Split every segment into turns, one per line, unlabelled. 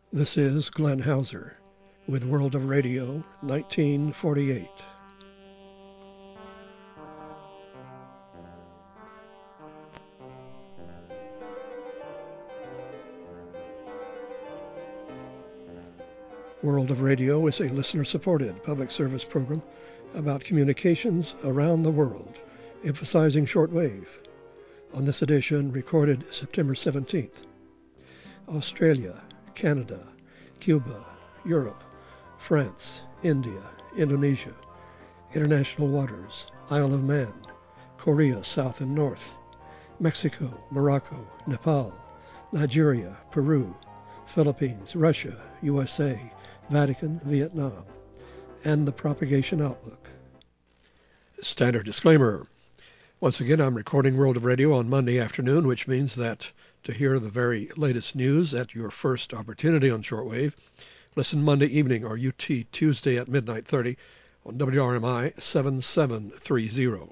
This is Glenn Hauser with World of Radio 1948. World of Radio is a listener-supported public service program about communications around the world, emphasizing shortwave. On this edition, recorded September 17th, Australia, Canada, Cuba, Europe, France, India, Indonesia, international waters, Isle of Man, Korea South and North, Mexico, Morocco, Nepal, Nigeria, Peru, Philippines, Russia, USA, Vatican, Vietnam, and the propagation outlook. Standard disclaimer. Once again, I'm recording World of Radio on Monday afternoon, which means that to hear the very latest news at your first opportunity on shortwave, listen Monday evening or UT Tuesday at midnight 30 on WRMI 7730.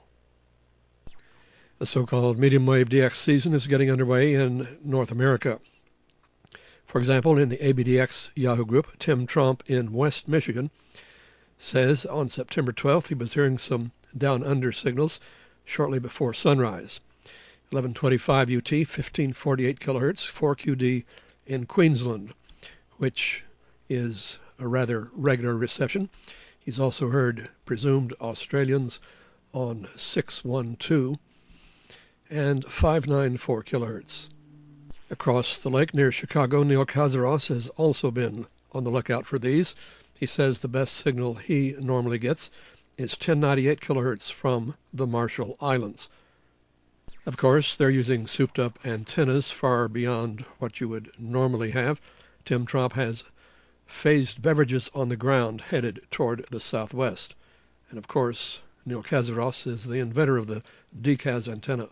The so-called medium wave DX season is getting underway in North America. For example, in the ABDX Yahoo group, Tim Tromp in West Michigan says on September 12th he was hearing some down-under signals shortly before sunrise. 1125 UT, 1548 kHz, 4QD in Queensland, which is a rather regular reception. He's also heard presumed Australians on 612 and 594 kHz. Across the lake near Chicago, Neil Kazaros has also been on the lookout for these. He says the best signal he normally gets is 1098 kHz from the Marshall Islands. Of course, they're using souped-up antennas far beyond what you would normally have. Tim Tromp has phased beverages on the ground headed toward the southwest. And of course, Neil Kazaros is the inventor of the DCAS antenna.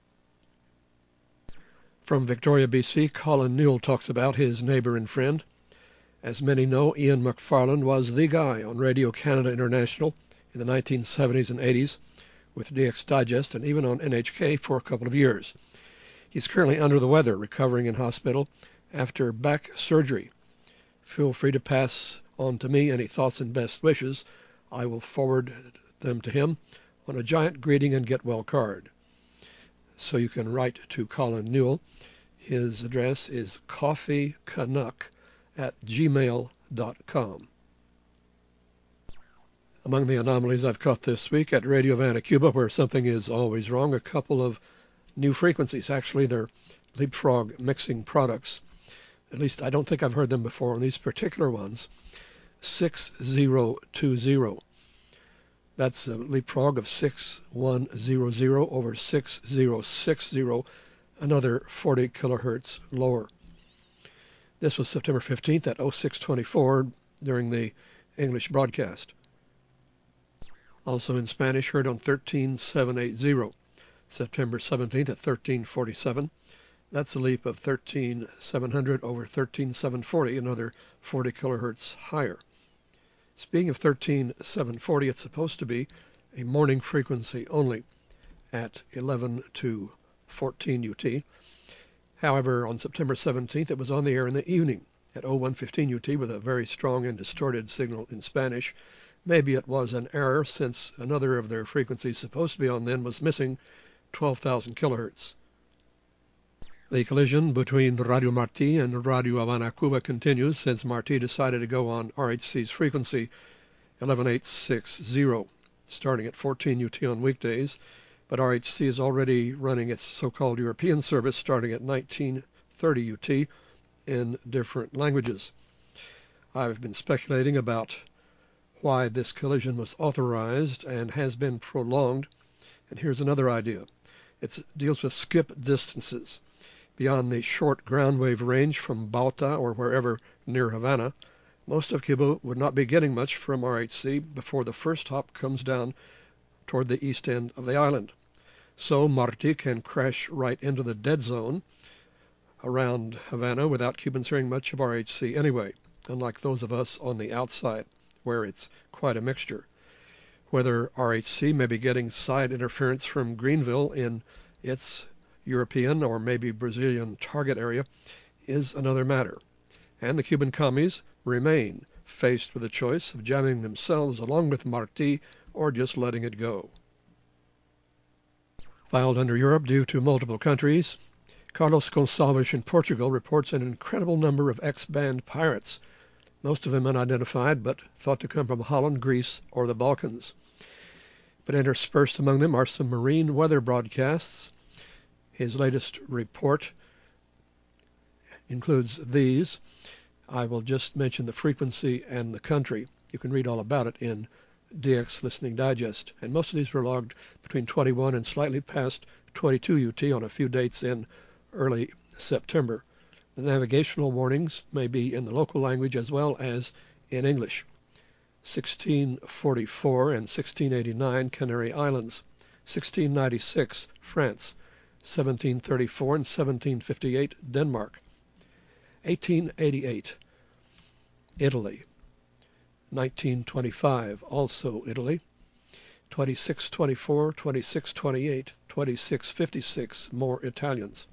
From Victoria, BC, Colin Newell talks about his neighbor and friend. As many know, Ian McFarland was the guy on Radio Canada International in the 1970s and 80s with DX Digest and even on NHK for a couple of years. He's currently under the weather, recovering in hospital after back surgery. Feel free to pass on to me any thoughts and best wishes. I will forward them to him on a giant greeting and get well card. So you can write to Colin Newell. His address is coffeecanuck@gmail.com. Among the anomalies I've caught this week at Radio Havana, Cuba, where something is always wrong, a couple of new frequencies. Actually, they're Leapfrog mixing products. At least I don't think I've heard them before on these particular ones. 6020. That's a leapfrog of 6100 over 6060, another 40 kilohertz lower. This was September 15th at 0624 during the English broadcast. Also in Spanish, heard on 13780, September 17th at 1347. That's a leap of 13700 over 13740, another 40 kilohertz higher. Speaking of 13740, it's supposed to be a morning frequency only at 11 to 14 UT. However, on September 17th, it was on the air in the evening at 0115 UT with a very strong and distorted signal in Spanish. Maybe it was an error since another of their frequencies supposed to be on then was missing 12,000 kilohertz. The collision between Radio Marti and Radio Havana, Cuba continues since Marti decided to go on RHC's frequency 11860, starting at 14 UT on weekdays, but RHC is already running its so-called European service starting at 1930 UT in different languages. I've been speculating about why this collision was authorized and has been prolonged, and here's another idea. It deals with skip distances. Beyond the short ground wave range from Bauta or wherever near Havana, most of Cuba would not be getting much from RHC before the first hop comes down toward the east end of the island. So Marti can crash right into the dead zone around Havana without Cubans hearing much of RHC anyway, unlike those of us on the outside, where it's quite a mixture. Whether RHC may be getting side interference from Greenville in its European or maybe Brazilian target area is another matter. and the Cuban commies remain faced with the choice of jamming themselves along with Martí or just letting it go. Filed under Europe due to multiple countries, Carlos Gonçalves in Portugal reports an incredible number of ex-band pirates, most of them unidentified but thought to come from Holland, Greece, or the Balkans. But interspersed among them are some marine weather broadcasts. His latest report includes these. I will just mention the frequency and the country. You can read all about it in DX Listening Digest. And most of these were logged between 21 and slightly past 22 UT on a few dates in early September. The navigational warnings may be in the local language as well as in English. 1644 and 1689 Canary Islands, 1696 France, 1734 and 1758 Denmark, 1888 Italy, 1925 also Italy, 2624, 2628, 2656 more Italians,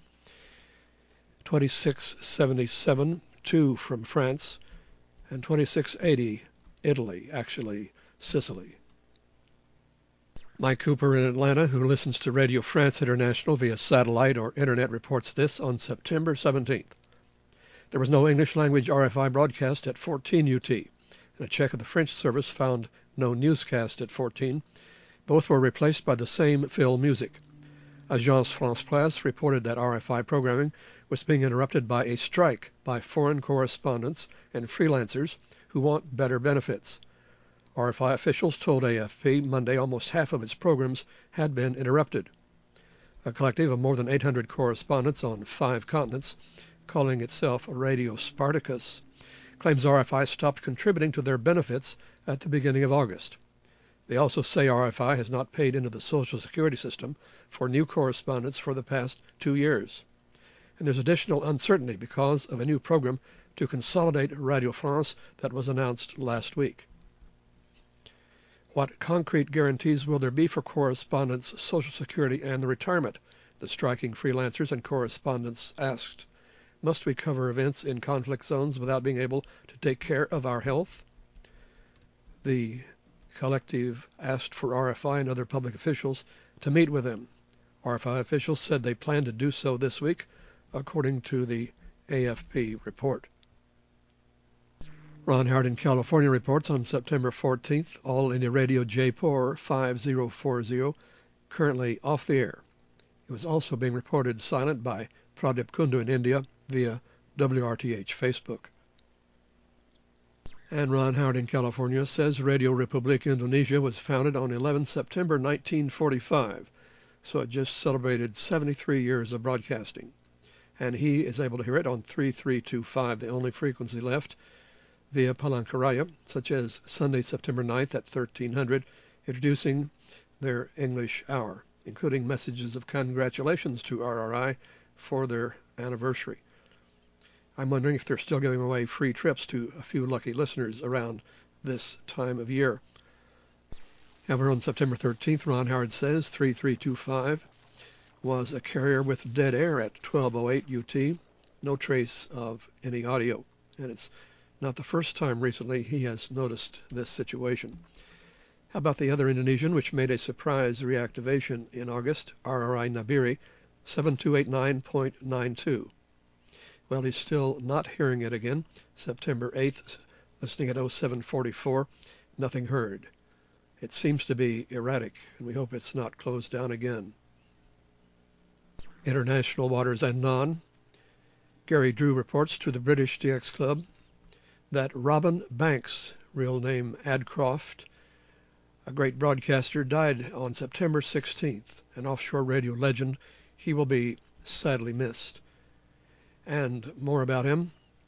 2677 2 from France, and 2680 Italy, actually Sicily. Mike Cooper in Atlanta, who listens to Radio France International via satellite or internet, reports this on September 17th. There was no English language RFI broadcast at 14 UT, and a check of the French service found no newscast at 14. Both were replaced by the same fill music. Agence France Presse reported that RFI programming was being interrupted by a strike by foreign correspondents and freelancers who want better benefits. RFI officials told AFP Monday almost half of its programs had been interrupted. A collective of more than 800 correspondents on 5 continents, calling itself Radio Spartacus, claims RFI stopped contributing to their benefits at the beginning of August. They also say RFI has not paid into the Social Security system for new correspondents for the past 2 years. And there's additional uncertainty because of a new program to consolidate Radio France that was announced last week. What concrete guarantees will there be for correspondents' Social Security and the retirement? The striking freelancers and correspondents asked. Must we cover events in conflict zones without being able to take care of our health? The collective asked for RFI and other public officials to meet with them. RFI officials said they plan to do so this week, according to the AFP report. Ron Howard in California reports on September 14th, All India Radio Jaipur 5040, currently off the air. It was also being reported silent by Pradip Kundu in India via WRTH Facebook. And Ron Howard in California says Radio Republik Indonesia was founded on 11 September 1945, so it just celebrated 73 years of broadcasting. And he is able to hear it on 3325, the only frequency left, via Palangkaraya, such as Sunday, September 9th at 1300, introducing their English hour, including messages of congratulations to RRI for their anniversary. I'm wondering if they're still giving away free trips to a few lucky listeners around this time of year. However, on September 13th, Ron Howard says 3325 was a carrier with dead air at 1208 UT, no trace of any audio, and it's not the first time recently he has noticed this situation. How about the other Indonesian, which made a surprise reactivation in August, RRI Nabiri 7289.92? Well, he's still not hearing it again. September 8th, listening at 0744, nothing heard. It seems to be erratic, and we hope it's not closed down again. International waters and non. Gary Drew reports to the British DX Club that Robin Banks, real name Adcroft, a great broadcaster, died on September 16th, an offshore radio legend. He will be sadly missed. And more about him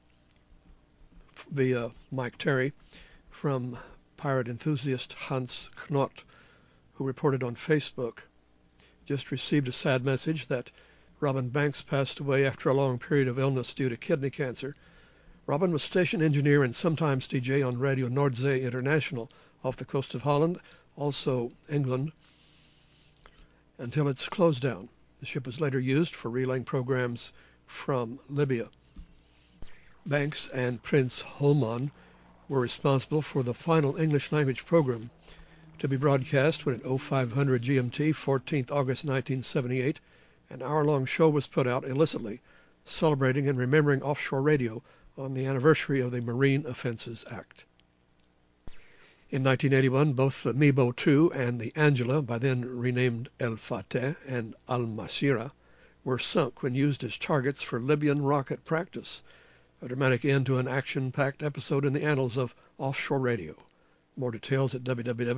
via Mike Terry from pirate enthusiast Hans Knott, who reported on Facebook. Just received a sad message that Robin Banks passed away after a long period of illness due to kidney cancer. Robin was station engineer and sometimes DJ on Radio Noordzee International off the coast of Holland, also England, until its closed down. The ship was later used for relaying programs from Libya. Banks and Prince Holman were responsible for the final English language program to be broadcast when at 0500 GMT, 14th August 1978, an hour-long show was put out illicitly, celebrating and remembering offshore radio on the anniversary of the Marine Offenses Act. In 1981, both the Mebo 2 and the Angela, by then renamed El Fateh and Al Masira, were sunk when used as targets for Libyan rocket practice, a dramatic end to an action-packed episode in the annals of offshore radio. More details at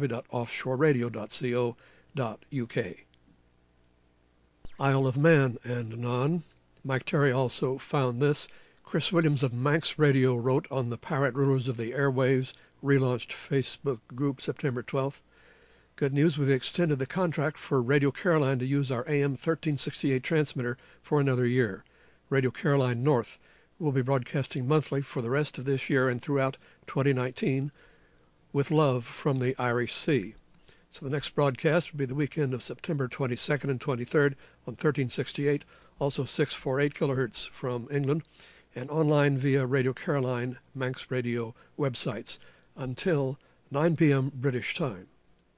www.offshoreradio.co.uk. Isle of Man and Non. Mike Terry also found this. Chris Williams of Manx Radio wrote on the Pirate Rulers of the Airwaves relaunched Facebook group September 12th. Good news, we've extended the contract for Radio Caroline to use our AM 1368 transmitter for another year. Radio Caroline North will be broadcasting monthly for the rest of this year and throughout 2019 with love from the Irish Sea. So the next broadcast will be the weekend of September 22nd and 23rd on 1368, also 648 kilohertz from England, and online via Radio Caroline, Manx Radio websites until 9 p.m. British time.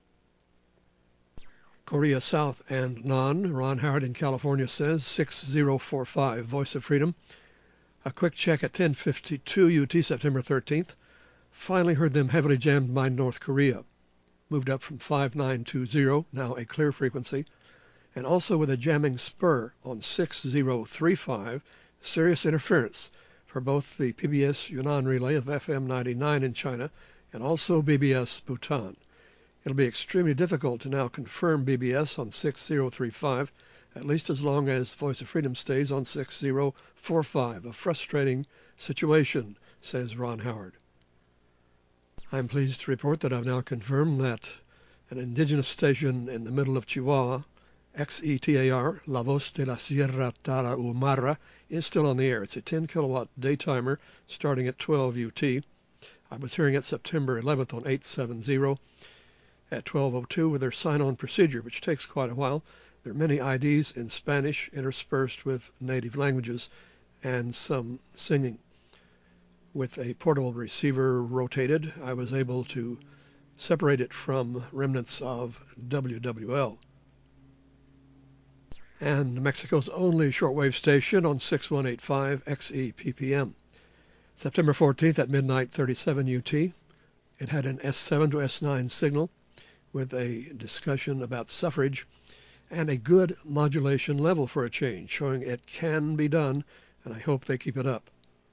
Korea South and Non. Ron Howard in California says 6045 Voice of Freedom. A quick check at 10:52 UT September 13th. Finally heard them heavily jammed by North Korea. Moved up from 5920, now a clear frequency, and also with a jamming spur on 6035, serious interference for both the PBS Yunnan relay of FM 99 in China and also BBS Bhutan. It'll be extremely difficult to now confirm BBS on 6035, at least as long as Voice of Freedom stays on 6045. A frustrating situation, says Ron Howard. I'm pleased to report that I've now confirmed that an indigenous station in the middle of Chihuahua, XETAR, La Voz de la Sierra Tarahumara, is still on the air. It's a 10 kilowatt daytimer starting at 12 UT. I was hearing it September 11th on 870 at 12:02 with their sign-on procedure, which takes quite a while. There are many IDs in Spanish interspersed with native languages and some singing. With a portable receiver rotated, I was able to separate it from remnants of WWL. And Mexico's only shortwave station on 6185 XEPPM. September 14th at midnight 37 UT. It had an S7 to S9 signal with a discussion about suffrage and a good modulation level for a change, showing it can be done, and I hope they keep it up.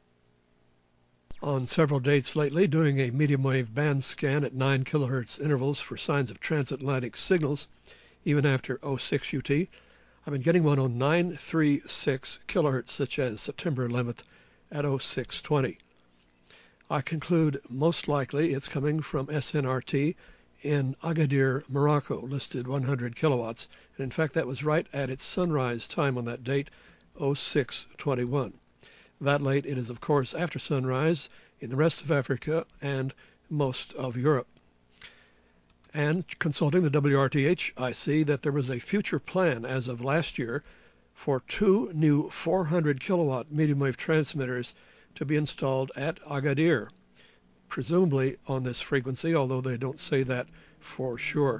On several dates lately, doing a medium wave band scan at 9 kilohertz intervals for signs of transatlantic signals, even after 06 UT. I've been getting one on 936 kilohertz, such as September 11th at 0620. I conclude most likely it's coming from SNRT in Agadir, Morocco, listed 100 kilowatts, and in fact that was right at its sunrise time on that date, 0621. That late it is of course after sunrise in the rest of Africa and most of Europe. And consulting the WRTH, I see that there was a future plan as of last year for 2 new 400 kilowatt medium wave transmitters to be installed at Agadir, presumably on this frequency, although they don't say that for sure.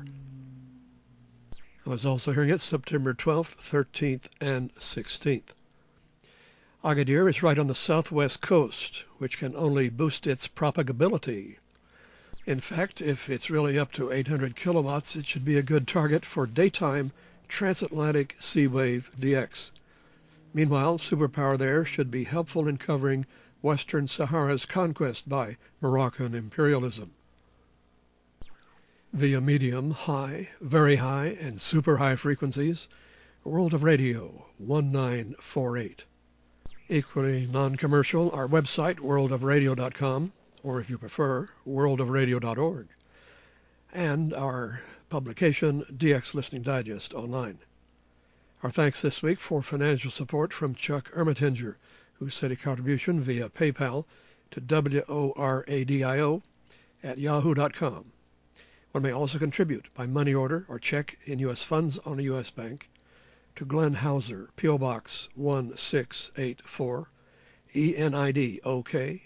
I was also hearing it September 12th, 13th, and 16th. Agadir is right on the southwest coast, which can only boost its propagability. In fact, if it's really up to 800 kilowatts, it should be a good target for daytime transatlantic C-Wave DX. Meanwhile, superpower there should be helpful in covering Western Sahara's conquest by Moroccan imperialism. Via medium, high, very high, and super high frequencies, World of Radio 1948. Equally non-commercial, our website, worldofradio.com, or if you prefer, worldofradio.org, and our publication, DX Listening Digest Online. Our thanks this week for financial support from Chuck Ermatinger, who sent a contribution via PayPal to WORADIO@yahoo.com. One may also contribute by money order or check in U.S. funds on a U.S. bank to Glenn Hauser, P.O. Box 1684, ENID OK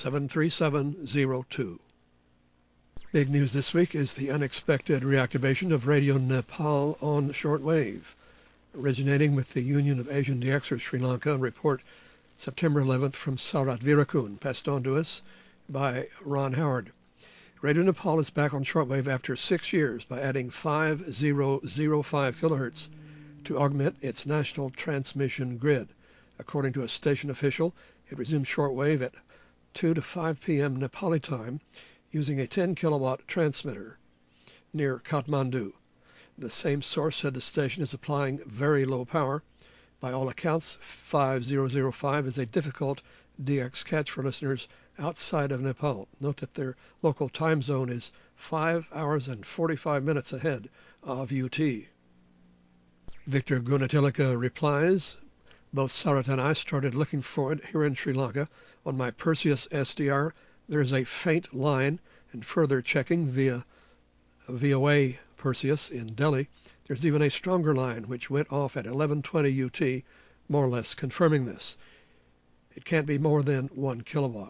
73702. Big news this week is the unexpected reactivation of Radio Nepal on shortwave. Originating with the Union of Asian DXers Sri Lanka, report September 11th from Sarat Virakun, passed on to us by Ron Howard. Radio Nepal is back on shortwave after 6 years by adding 5005 kilohertz to augment its national transmission grid. According to a station official, it resumed shortwave at 2 to 5 p.m. Nepali time using a 10 kilowatt transmitter near Kathmandu. The same source said the station is applying very low power. By all accounts, 5005 is a difficult DX catch for listeners outside of Nepal. Note that their local time zone is 5 hours and 45 minutes ahead of UT. Victor Gunatilaka replies, both Sarat and I started looking for it here in Sri Lanka. On my Perseus SDR, there is a faint line, and further checking via VOA Perseus in Delhi, there's even a stronger line which went off at 11:20 UT, more or less confirming this. It can't be more than 1 kilowatt.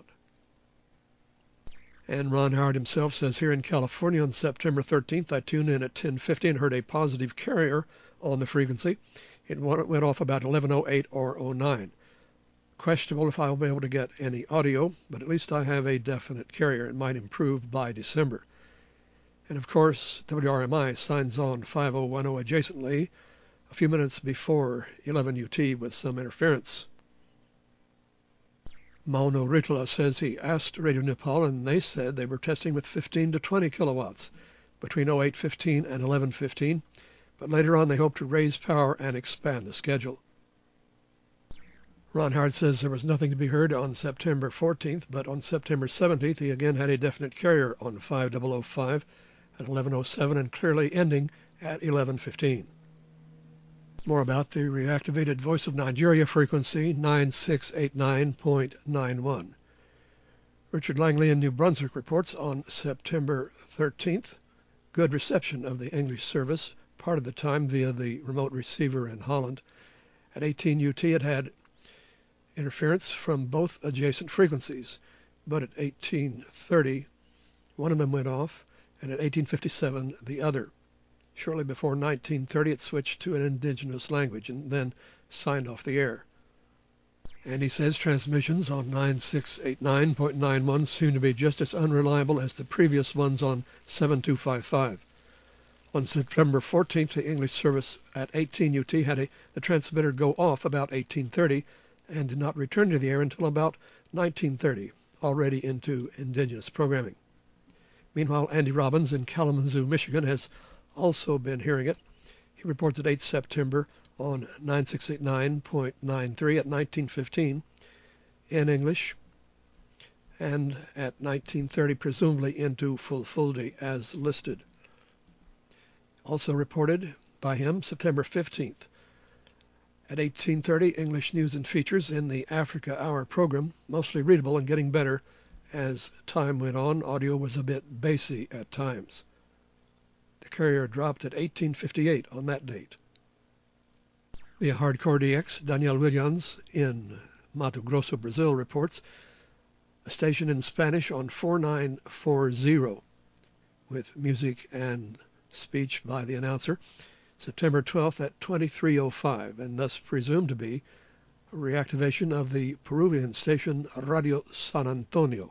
And Ron Howard himself says, here in California on September 13th, I tuned in at 10:50 and heard a positive carrier on the frequency. It went off about 11:08 or 09. Questionable if I'll be able to get any audio, but at least I have a definite carrier. It might improve by December. And of course, WRMI signs on 5010 adjacently a few minutes before 11 UT with some interference. Mauno Ritala says he asked Radio Nepal and they said they were testing with 15 to 20 kilowatts between 08:15 and 11:15, but later on they hope to raise power and expand the schedule. Ron Howard says there was nothing to be heard on September 14th, but on September 17th he again had a definite carrier on 5005 at 11:07 and clearly ending at 11:15. More about the reactivated Voice of Nigeria frequency 9689.91. Richard Langley in New Brunswick reports on September 13th, good reception of the English service, part of the time via the remote receiver in Holland. At 18 UT it had interference from both adjacent frequencies, but at 18:30 one of them went off, and at 18:57 the other. Shortly before 19:30 it switched to an indigenous language and then signed off the air. And he says transmissions on 9689.91 seem to be just as unreliable as the previous ones on 7255. On September 14th, the English service at 18 UT had the transmitter go off about 18:30 and did not return to the air until about 19:30, already into indigenous programming. Meanwhile, Andy Robbins in Kalamazoo, Michigan, has also been hearing it. He reports at 8 September on 9689.93 at 19:15 in English, and at 19:30 presumably into Fulfulde as listed. Also reported by him September 15th. At 18:30, English news and features in the Africa Hour program, mostly readable and getting better as time went on. Audio was a bit bassy at times. The carrier dropped at 18:58 on that date. Via Hardcore DX, Daniel Williams in Mato Grosso, Brazil, reports a station in Spanish on 4940 with music and speech by the announcer. September 12th at 23:05, and thus presumed to be a reactivation of the Peruvian station Radio San Antonio.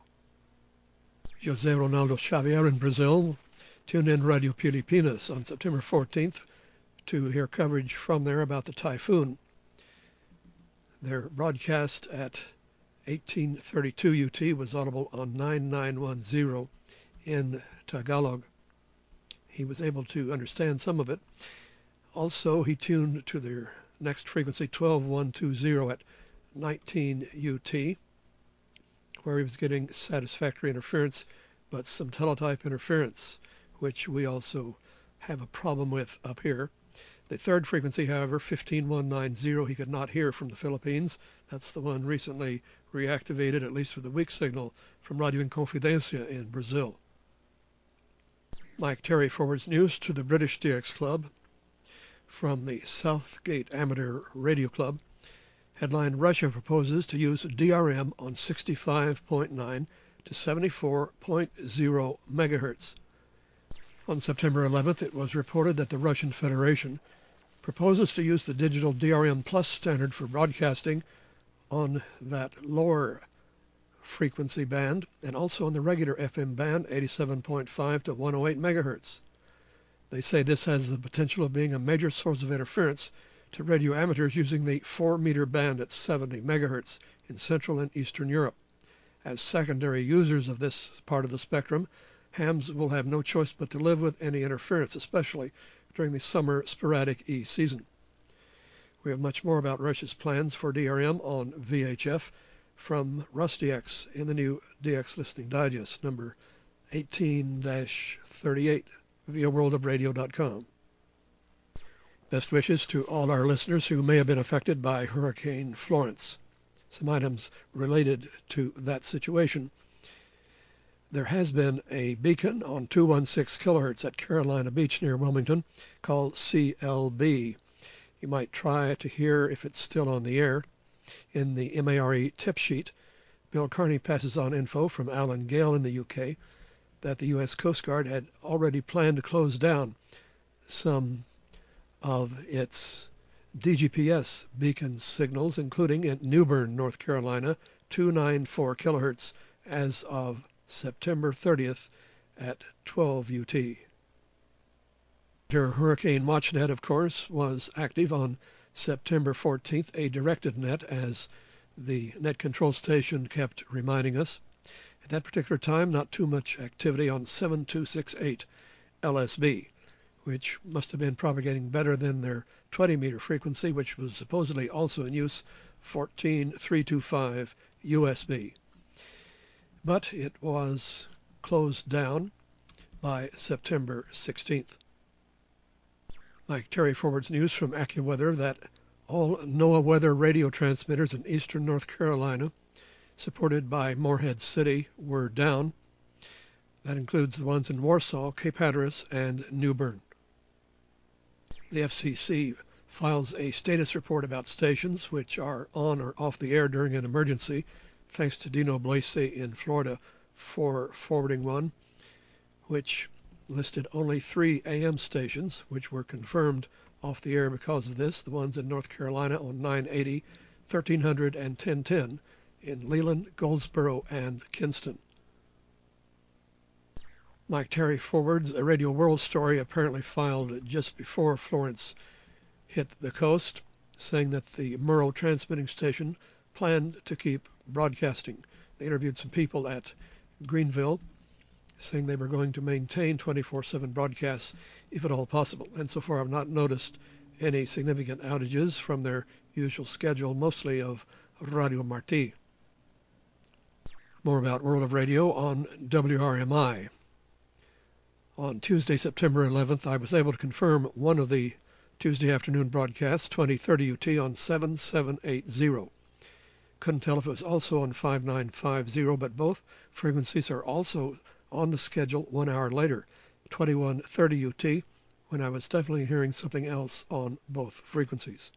Jose Ronaldo Xavier in Brazil tuned in Radio Filipinas on September 14th to hear coverage from there about the typhoon. Their broadcast at 18:32 UT was audible on 9910 in Tagalog. He was able to understand some of it. Also, he tuned to their next frequency, 12120 at 19 UT, where he was getting satisfactory interference, but some teletype interference, which we also have a problem with up here. The third frequency, however, 15190, he could not hear from the Philippines. That's the one recently reactivated, at least with a weak signal, from Radio Inconfidencia in Brazil. Mike Terry forwards news to the British DX Club from the Southgate Amateur Radio Club. Headline: Russia proposes to use DRM on 65.9 to 74.0 megahertz. On September 11th, it was reported that the Russian Federation proposes to use the digital DRM Plus standard for broadcasting on that lower frequency band and also on the regular FM band 87.5 to 108 megahertz. They say this has the potential of being a major source of interference to radio amateurs using the 4-meter band at 70 megahertz in Central and Eastern Europe. As secondary users of this part of the spectrum, hams will have no choice but to live with any interference, especially during the summer sporadic E season. We have much more about Russia's plans for DRM on VHF from RusDX in the new DX Listening Digest, number 18-38, via worldofradio.com. Best wishes to all our listeners who may have been affected by Hurricane Florence. Some items related to that situation. There has been a beacon on 216 kilohertz at Carolina Beach near Wilmington called CLB. You might try to hear if it's still on the air. In the MARE tip sheet, Bill Carney passes on info from Alan Gale in the UK that the U.S. Coast Guard had already planned to close down some of its DGPS beacon signals, including in New Bern, North Carolina, 294 kilohertz as of September 30th at 12 UT. Hurricane WatchNet, of course, was active on September 14th, a directed net, as the net control station kept reminding us. At that particular time, not too much activity on 7268 LSB, which must have been propagating better than their 20-meter frequency, which was supposedly also in use, 14325 USB. But it was closed down by September 16th. Mike Terry forwards news from AccuWeather that all NOAA weather radio transmitters in eastern North Carolina, supported by Morehead City, were down. That includes the ones in Warsaw, Cape Hatteras, and New Bern. The FCC files a status report about stations which are on or off the air during an emergency, thanks to Dino Blaise in Florida for forwarding one, which listed only 3 AM stations, which were confirmed off the air because of this. The ones in North Carolina on 980, 1300, and 1010 in Leland, Goldsboro, and Kinston. Mike Terry forwards a Radio World story apparently filed just before Florence hit the coast, saying that the Murrow transmitting station planned to keep broadcasting. They interviewed some people at Greenville, saying they were going to maintain 24/7 broadcasts if at all possible. And so far I've not noticed any significant outages from their usual schedule, mostly of Radio Marti. More about World of Radio on WRMI. On Tuesday, September 11th, I was able to confirm one of the Tuesday afternoon broadcasts, 2030 UT on 7780. Couldn't tell if it was also on 5950, but both frequencies are also on the schedule 1 hour later, 2130 UT, when I was definitely hearing something else on both frequencies.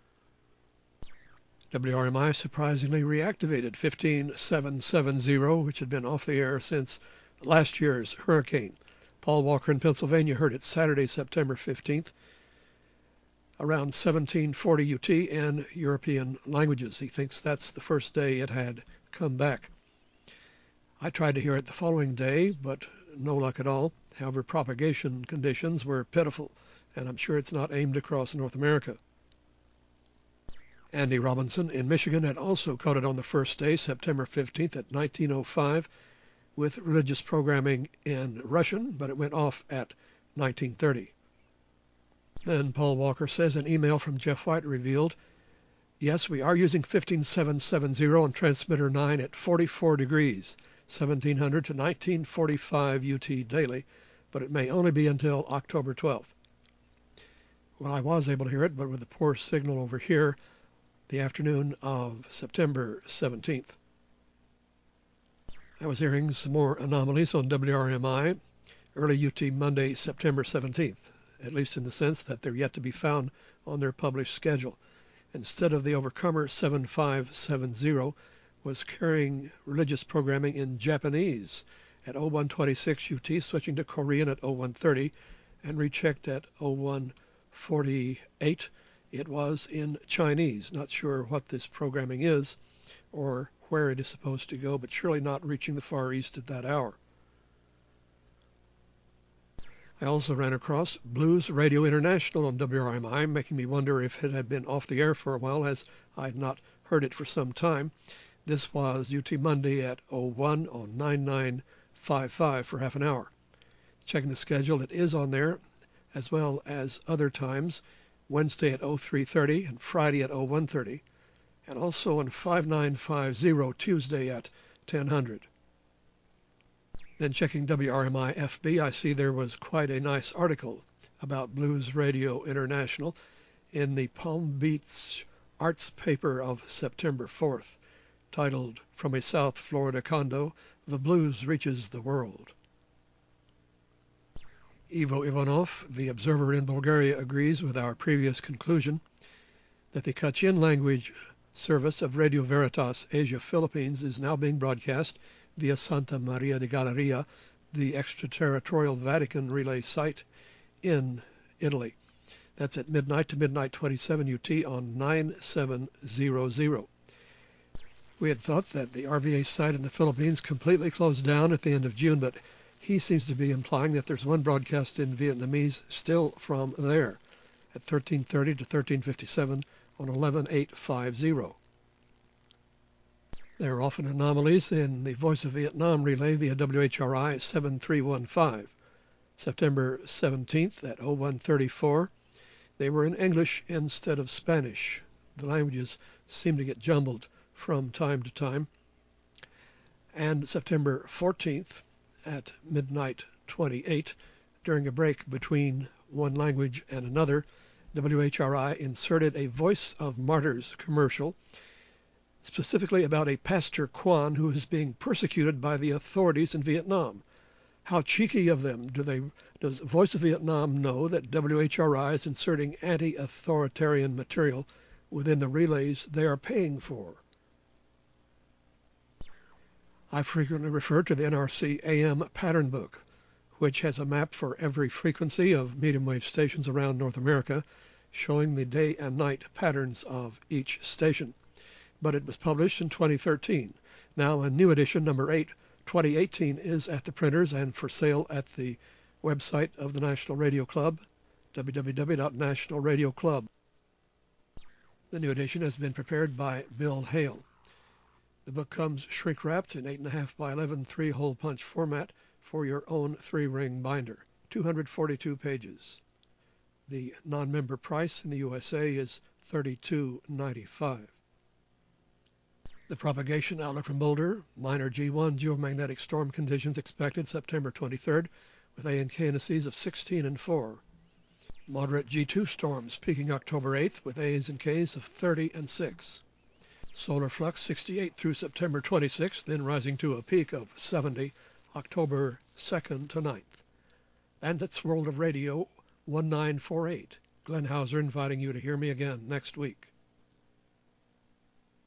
WRMI surprisingly reactivated 15770, which had been off the air since last year's hurricane. Paul Walker in Pennsylvania heard it Saturday, September 15th, around 1740 UT in European languages. He thinks that's the first day it had come back. I tried to hear it the following day, but no luck at all. However, propagation conditions were pitiful, and I'm sure it's not aimed across North America. Andy Robinson in Michigan had also caught it on the first day, September 15th at 1905, with religious programming in Russian, but it went off at 1930. Then Paul Walker says an email from Jeff White revealed, yes, we are using 15770 on transmitter 9 at 44 degrees, 1700 to 1945 UT daily, but it may only be until October 12th. Well, I was able to hear it, but with a poor signal over here, the afternoon of September 17th. I was hearing some more anomalies on WRMI early UT Monday, September 17th, at least in the sense that they're yet to be found on their published schedule. instead of the Overcomer 7570, was carrying religious programming in Japanese at 0126 UT, switching to Korean at 0130, and rechecked at 0148. It was in Chinese. Not sure what this programming is or where it is supposed to go, but surely not reaching the Far East at that hour. I also ran across Blues Radio International on WRMI, making me wonder if it had been off the air for a while, as I had not heard it for some time. This was UT Monday at 01 on 9955 for half an hour. Checking the schedule, it is on there, as well as other times, Wednesday at 0330 and Friday at 0130, and also on 5950 Tuesday at 1000. Then checking WRMI FB, I see there was quite a nice article about Blues Radio International in the Palm Beach Arts paper of September 4th, titled From a South Florida Condo, The Blues Reaches the World. Ivo Ivanov, the observer in Bulgaria, agrees with our previous conclusion that the Kachin language service of Radio Veritas Asia Philippines is now being broadcast via Santa Maria de Galleria, the extraterritorial Vatican relay site in Italy. That's at midnight to midnight 27 UT on 9700. We had thought that the RVA site in the Philippines completely closed down at the end of June, but he seems to be implying that there's one broadcast in Vietnamese still from there at 1330 to 1357 on 11850. There are often anomalies in the Voice of Vietnam relay via WHRI 7315. September 17th at 0134, they were in English instead of Spanish. The languages seem to get jumbled from time to time. And September 14th at midnight 28, during a break between one language and another, WHRI inserted a Voice of Martyrs commercial, specifically about a Pastor Quan who is being persecuted by the authorities in Vietnam. How cheeky of them. Does Voice of Vietnam know that WHRI is inserting anti-authoritarian material within the relays they are paying for? I frequently refer to the NRC AM pattern book, which has a map for every frequency of medium wave stations around North America, showing the day and night patterns of each station. But it was published in 2013. Now a new edition, number 8, 2018, is at the printers and for sale at the website of the National Radio Club, www.nationalradioclub. The new edition has been prepared by Bill Hale. The book comes shrink-wrapped in 8.5 by 11 3-hole punch format for your own 3-ring binder, 242 pages. The non-member price in the USA is $32.95. The propagation outlook from Boulder: minor G1 geomagnetic storm conditions expected September 23rd, with A and K indices of 16 and 4. Moderate G2 storms peaking October 8th, with A's and K's of 30 and 6. Solar flux 68 through September 26th, then rising to a peak of 70 October 2nd to 9th. And that's World of Radio 1948. Glenn Hauser inviting you to hear me again next week.